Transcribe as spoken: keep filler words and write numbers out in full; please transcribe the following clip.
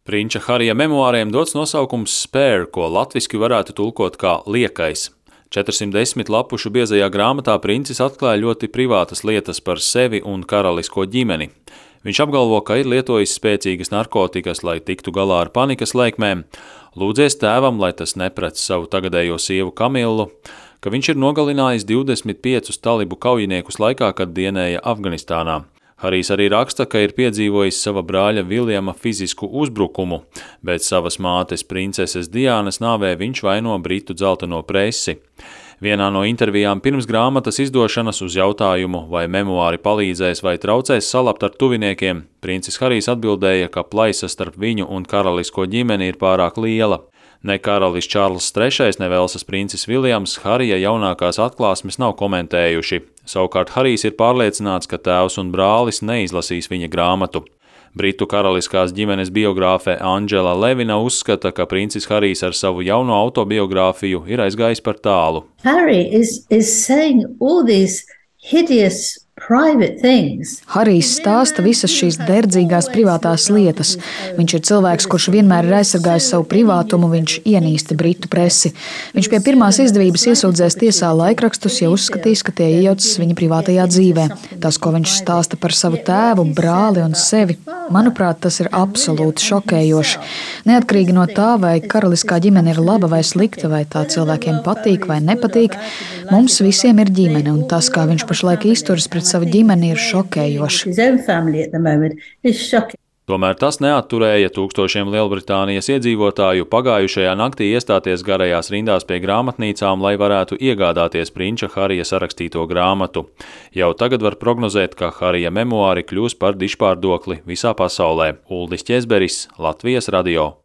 Prinča Harija memoāriem dots nosaukums Spare, ko latviski varētu tulkot kā liekais. četrsimt desmit lapušu biezajā grāmatā princis atklāja ļoti privātas lietas par sevi un karalisko ģimeni. Viņš apgalvo, ka ir lietojis spēcīgas narkotikas, lai tiktu galā ar panikas laikmēm, lūdzies tēvam, lai tas neprec savu tagadējo sievu Kamillu, ka viņš ir nogalinājis divdesmit piecus talibu kaujiniekus laikā, kad dienēja Afganistānā. Harijs arī raksta, ka ir piedzīvojis sava brāļa Viljama fizisku uzbrukumu, bet savas mātes princeses Diānas nāvē viņš vaino britu dzelteno presi. Vienā no intervijām pirms grāmatas izdošanas uz jautājumu, vai memoāri palīdzēs vai traucēs salabt ar tuviniekiem, princis Harijs atbildēja, ka plaisa starp viņu un karalisko ģimeni ir pārāk liela. Ne karalis Čārls trešais, ne Velsas princis Viljams Harija jaunākās atklāsmes nav komentējuši. Savukārt Harijs ir pārliecināts, ka tēvs un brālis neizlasīs viņa grāmatu. Britu karaliskās ģimenes biogrāfe Andžela Levina uzskata, ka princis Harijs ar savu jauno autobiogrāfiju ir aizgājis par tālu. Harry is, is saying all these hideous private things. Harijs stāsta visas šīs derdzīgās privātās lietas. Viņš ir cilvēks, kurš vienmēr ir aizsargājis savu privātumu, viņš ienīsta britu presi. Viņš pie pirmās izdevības iesūdzēs tiesā laikrakstus, ja uzskatīs, ka tie iejaucas viņa privātajā dzīvē. Tas, ko viņš stāsta par savu tēvu, brāli un sevi, manuprāt, tas ir absolūti šokējoši. Neatkarīgi no tā, vai karaliskā ģimene ir laba vai slikta, vai tā cilvēkiem patīk vai nepatīk, mums visiem ir ģimene, un tas, kā viņš pašlaik izturas pret savu ģimeni, ir šokējoši. Tomēr tas neatturēja tūkstošiem Lielbritānijas iedzīvotāju pagājušajā naktī iestāties garajās rindās pie grāmatnīcām, lai varētu iegādāties prinča Harija sarakstīto grāmatu. Jau tagad var prognozēt, ka Harija memoāri kļūs par dižpārdokli visā pasaulē. Uldis Ķezberis, Latvijas radio.